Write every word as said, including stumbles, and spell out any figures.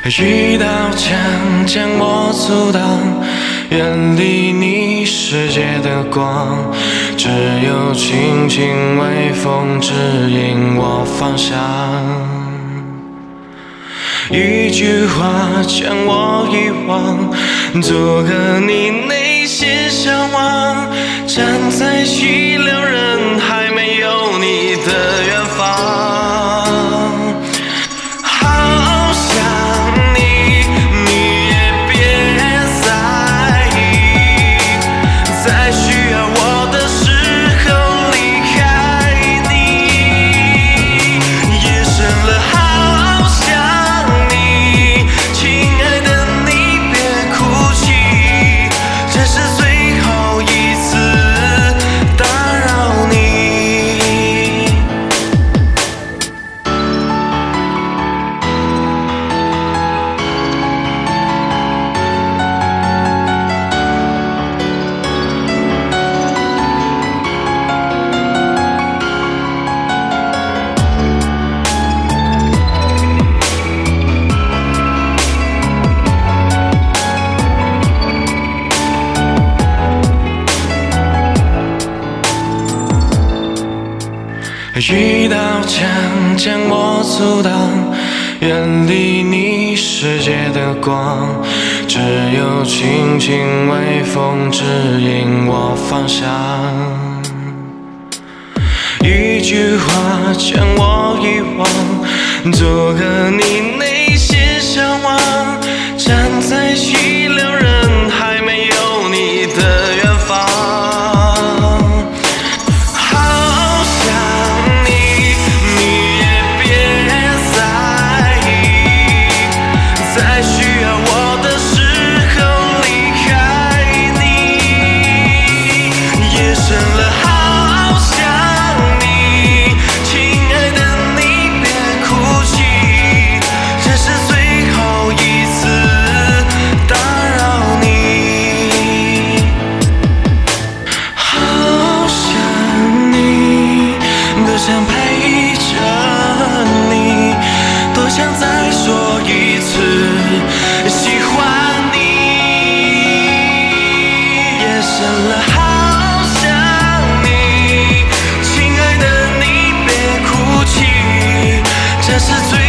一道墙将我阻挡，远离你世界的光，只有轻轻微风指引我方向。一句话将我遗忘，做个你内心向往，站在凄凉人海没有你的远方。好想你，你也别在意，在需要我的时候离开你。夜深了，好想你，亲爱的你别哭泣，这是最后一次打扰你。一道墙将我阻挡，远离你世界的光，只有轻轻微风指引我方向。一句话将我遗忘，做个你内心向往，站在凄凉人海没有你的远方。在需要我的时候离开你。夜深了，好想你，亲爱的你别哭泣，这是最后一次打扰你。好想你，多想陪着你，多想再说一次喜欢你。夜深了，好想你，亲爱的你别哭泣，这是最